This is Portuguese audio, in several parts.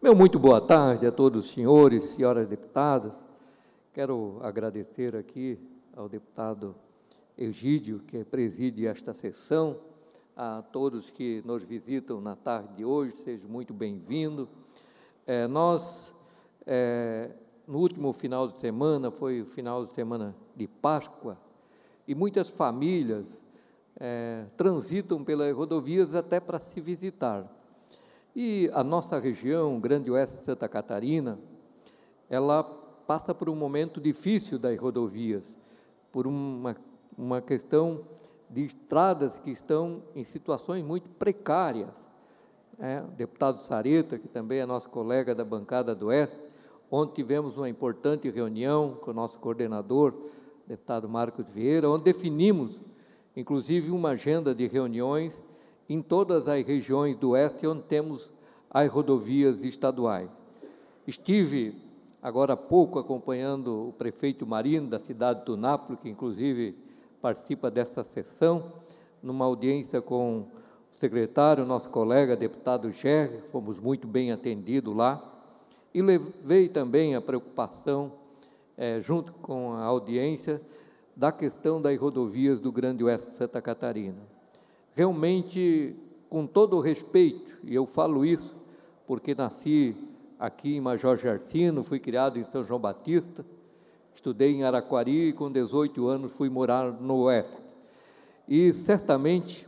Meu muito boa tarde a todos os senhores, senhoras deputadas. Quero agradecer aqui ao deputado Egídio, que preside esta sessão, a todos que nos visitam na tarde de hoje, sejam muito bem-vindos. No último final de semana, foi o final de semana de Páscoa, e muitas famílias transitam pelas rodovias até para se visitar. E a nossa região, Grande Oeste de Santa Catarina, ela passa por um momento difícil das rodovias, por uma questão de estradas que estão em situações muito precárias. O deputado Sareta, que também é nosso colega da bancada do Oeste, ontem tivemos uma importante reunião com o nosso coordenador, deputado Marcos Vieira, onde definimos, inclusive, uma agenda de reuniões em todas as regiões do Oeste, onde temos as rodovias estaduais. Estive, agora há pouco, acompanhando o prefeito Marino, da cidade de Tunápolis, que, inclusive, participa dessa sessão, numa audiência com o secretário, nosso colega, deputado Gerri, fomos muito bem atendidos lá, e levei também a preocupação, junto com a audiência, da questão das rodovias do Grande Oeste de Santa Catarina. Realmente, com todo o respeito, e eu falo isso porque nasci aqui em Major Gersino, fui criado em São João Batista, estudei em Araquari e com 18 anos fui morar no Oeste. E, certamente,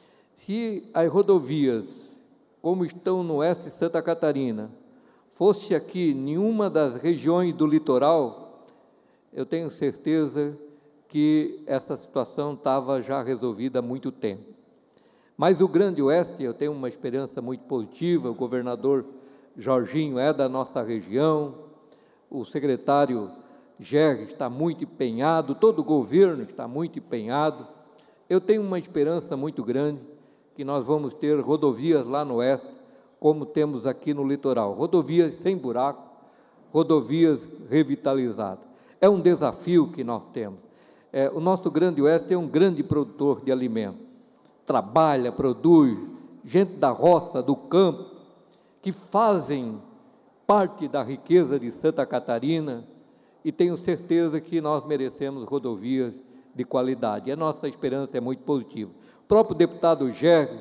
se as rodovias, como estão no Oeste de Santa Catarina, fosse aqui nenhuma das regiões do litoral, eu tenho certeza que essa situação estava já resolvida há muito tempo. Mas o Grande Oeste, eu tenho uma esperança muito positiva, o governador Jorginho é da nossa região, o secretário Gerri está muito empenhado, todo o governo está muito empenhado. Eu tenho uma esperança muito grande que nós vamos ter rodovias lá no Oeste, como temos aqui no litoral, rodovias sem buraco, rodovias revitalizadas. É um desafio que nós temos. O nosso Grande Oeste é um grande produtor de alimentos. Trabalha, produz, gente da roça, do campo, que fazem parte da riqueza de Santa Catarina, e tenho certeza que nós merecemos rodovias de qualidade. A nossa esperança é muito positiva. O próprio deputado Gerri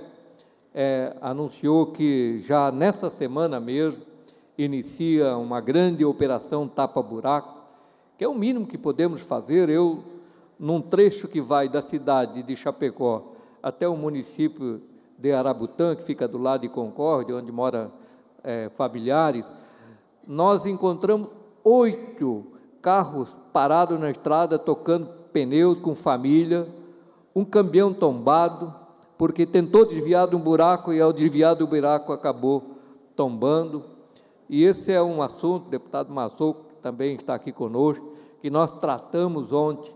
anunciou que já nessa semana mesmo inicia uma grande operação tapa-buraco, que é o mínimo que podemos fazer. Num trecho que vai da cidade de Chapecó até o município de Arabutã, que fica do lado de Concórdia, onde moram familiares, nós encontramos 8 carros parados na estrada, tocando pneus com família, um caminhão tombado, porque tentou desviar de um buraco e, ao desviar do buraco, acabou tombando. E esse é um assunto, deputado Massouco, que também está aqui conosco, que nós tratamos ontem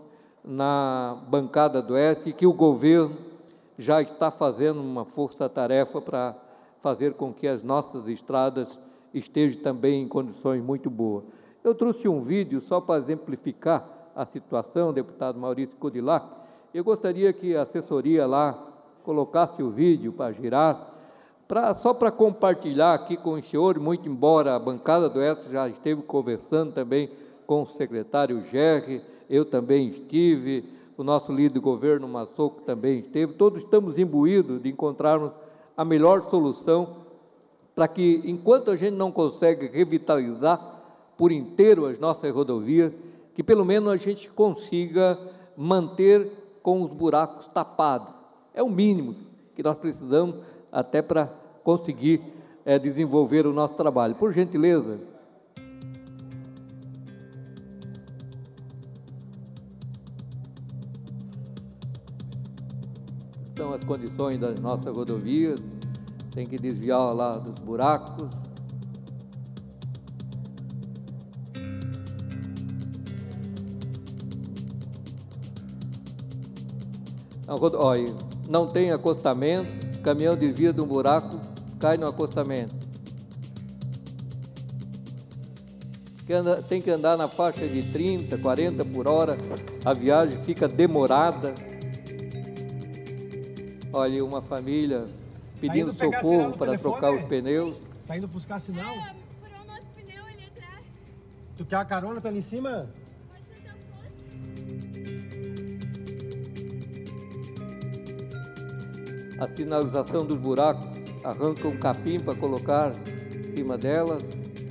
na bancada do Oeste, e que o governo já está fazendo uma força-tarefa para fazer com que as nossas estradas estejam também em condições muito boas. Eu trouxe um vídeo só para exemplificar a situação, deputado Maurício Codilac. Eu gostaria que a assessoria lá colocasse o vídeo para girar, só para compartilhar aqui com o senhor, muito embora a bancada do Oeste já esteve conversando também com o secretário Gerri, eu também estive, o nosso líder de governo, Massouco, também esteve, todos estamos imbuídos de encontrarmos a melhor solução para que, enquanto a gente não consegue revitalizar por inteiro as nossas rodovias, que pelo menos a gente consiga manter com os buracos tapados. É o mínimo que nós precisamos até para conseguir desenvolver o nosso trabalho. Por gentileza. São as condições das nossas rodovias, tem que desviar lá dos buracos. Não tem acostamento, caminhão desvia de um buraco, cai no acostamento. Tem que andar na faixa de 30, 40 por hora, a viagem fica demorada. Olha, uma família pedindo socorro para trocar os pneus. Tá indo buscar sinal? Furou o nosso pneu ali atrás. Tu quer a carona, tá ali em cima? Pode ser tão forte. A sinalização dos buracos, arranca um capim para colocar em cima delas.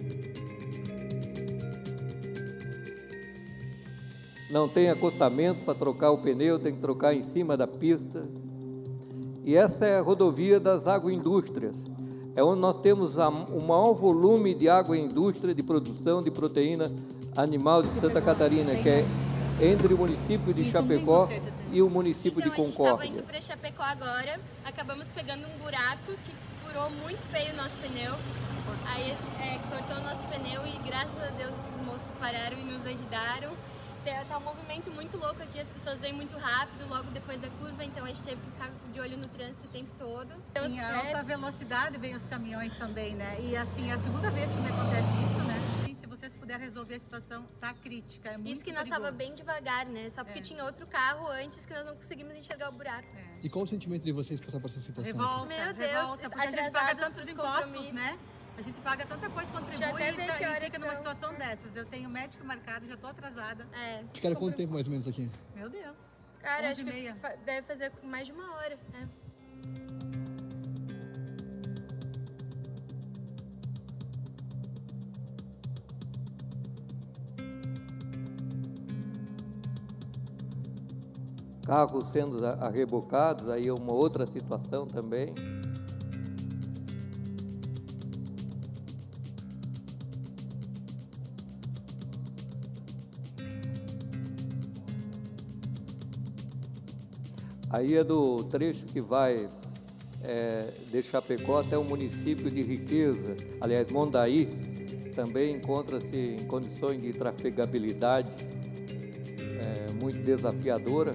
Não tem acostamento para trocar o pneu, tem que trocar em cima da pista. E essa é a rodovia das agroindústrias. É onde nós temos o maior volume de agroindústria de produção de proteína animal de Santa Catarina, que é entre o município de Chapecó e o município de Concórdia. A gente estava indo para Chapecó agora, acabamos pegando um buraco que furou muito feio o nosso pneu. Aí cortou o nosso pneu e graças a Deus esses moços pararam e nos ajudaram. Tá um movimento muito louco aqui, as pessoas vêm muito rápido logo depois da curva, então a gente teve que ficar de olho no trânsito o tempo todo. Então, em alta velocidade vem os caminhões também, né? E assim, é a segunda vez que me acontece isso, né? E se vocês puderem resolver a situação, tá crítica, é muito isso que nós perigoso. tava bem devagar, né? Só porque tinha outro carro antes que nós não conseguimos enxergar o buraco. E qual o sentimento de vocês passar por essa situação? Revolta, Meu Deus, revolta, porque a gente paga tantos impostos, né? A gente paga tanta coisa, contribui e fica numa situação dessas. Eu tenho médico marcado, já tô atrasada. Ficaram quanto tempo mais ou menos aqui? Meu Deus. Cara, acho que deve fazer mais de 1 hora, né? Carros sendo arrebocados, aí é uma outra situação também. Aí é do trecho que vai de Chapecó até o município de Riqueza, aliás, Mondaí, também encontra-se em condições de trafegabilidade muito desafiadora.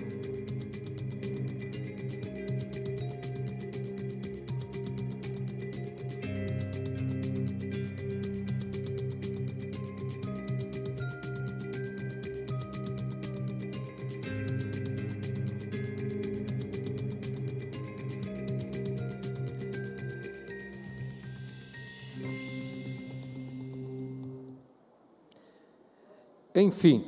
Enfim,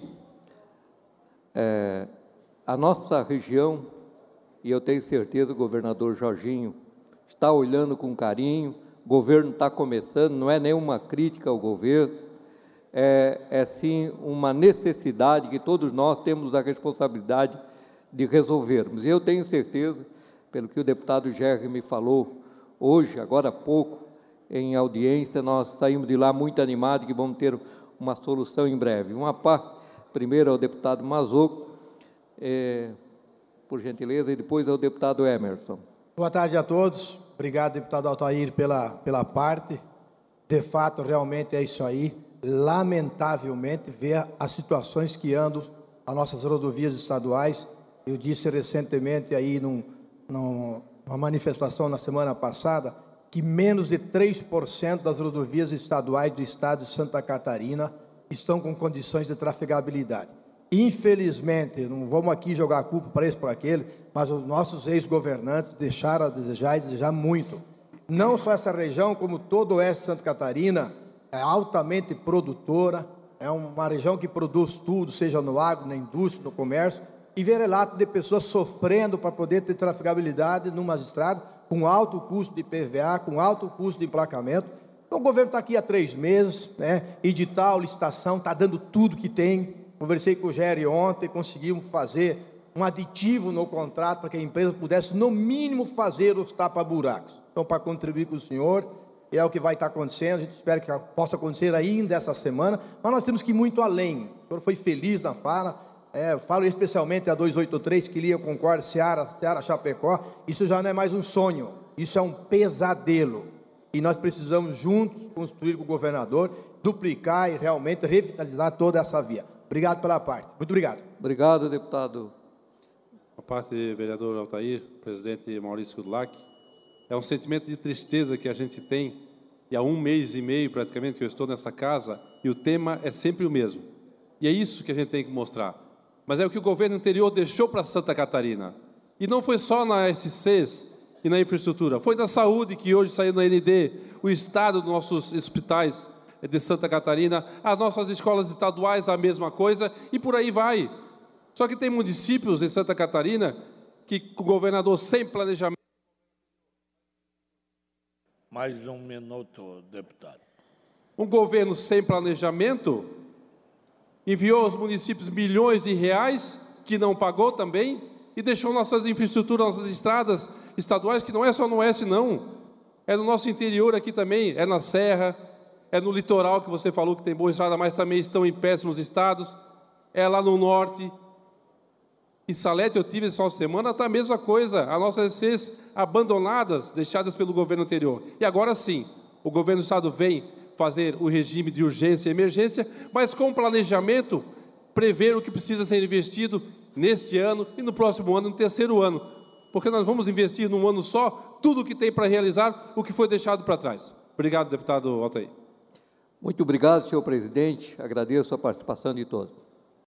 a nossa região, e eu tenho certeza o governador Jorginho está olhando com carinho, o governo está começando, não é nenhuma crítica ao governo, é sim uma necessidade que todos nós temos a responsabilidade de resolvermos. E eu tenho certeza, pelo que o deputado Gerry me falou hoje, agora há pouco, em audiência, nós saímos de lá muito animados que vamos ter uma solução em breve. Uma parte, primeiro ao deputado Mazzocco, por gentileza, e depois ao deputado Emerson. Boa tarde a todos. Obrigado, deputado Altair, pela parte. De fato, realmente é isso aí. Lamentavelmente, ver as situações que andam as nossas rodovias estaduais. Eu disse recentemente aí numa manifestação na semana passada que menos de 3% das rodovias estaduais do estado de Santa Catarina estão com condições de trafegabilidade. Infelizmente, não vamos aqui jogar a culpa para esse ou para aquele, mas os nossos ex-governantes deixaram a desejar e desejar muito. Não só essa região, como todo o oeste de Santa Catarina, é altamente produtora, é uma região que produz tudo, seja no agro, na indústria, no comércio, e ver relato de pessoas sofrendo para poder ter trafegabilidade numa estrada, com alto custo de PVA, com alto custo de emplacamento. Então, o governo está aqui há 3 meses, né? Edital, licitação, está dando tudo que tem. Conversei com o Gerry ontem, conseguimos fazer um aditivo no contrato para que a empresa pudesse, no mínimo, fazer os tapa-buracos. Então, para contribuir com o senhor, é o que vai estar acontecendo, a gente espera que possa acontecer ainda essa semana, mas nós temos que ir muito além. O senhor foi feliz na fala, falo especialmente a 283, que lia Concórdia, Seara, Chapecó. Isso já não é mais um sonho, isso é um pesadelo. E nós precisamos juntos construir com o governador, duplicar e realmente revitalizar toda essa via. Obrigado pela parte. Muito obrigado. Obrigado, deputado. A parte, vereador Altair, presidente Maurício Kudlak, é um sentimento de tristeza que a gente tem, e há 1 mês e meio praticamente que eu estou nessa casa, e o tema é sempre o mesmo. E é isso que a gente tem que mostrar. Mas é o que o governo anterior deixou para Santa Catarina. E não foi só na SCs e na infraestrutura. Foi na saúde, que hoje saiu na ND, o estado dos nossos hospitais de Santa Catarina, as nossas escolas estaduais, a mesma coisa, e por aí vai. Só que tem municípios em Santa Catarina que o governador sem planejamento... Mais um minuto, deputado. Um governo sem planejamento enviou aos municípios milhões de reais, que não pagou também, e deixou nossas infraestruturas, nossas estradas estaduais, que não é só no oeste, não. É no nosso interior aqui também, é na Serra, é no litoral, que você falou que tem boa estrada, mas também estão em péssimos estados, é lá no norte. Em Salete, eu tive essa semana, está a mesma coisa, as nossas ECs abandonadas, deixadas pelo governo anterior. E agora sim, o governo do estado vem fazer o regime de urgência e emergência, mas com planejamento, prever o que precisa ser investido neste ano e no próximo ano, no terceiro ano, porque nós vamos investir num ano só tudo o que tem para realizar, o que foi deixado para trás. Obrigado, deputado Altair. Muito obrigado, senhor presidente, agradeço a participação de todos.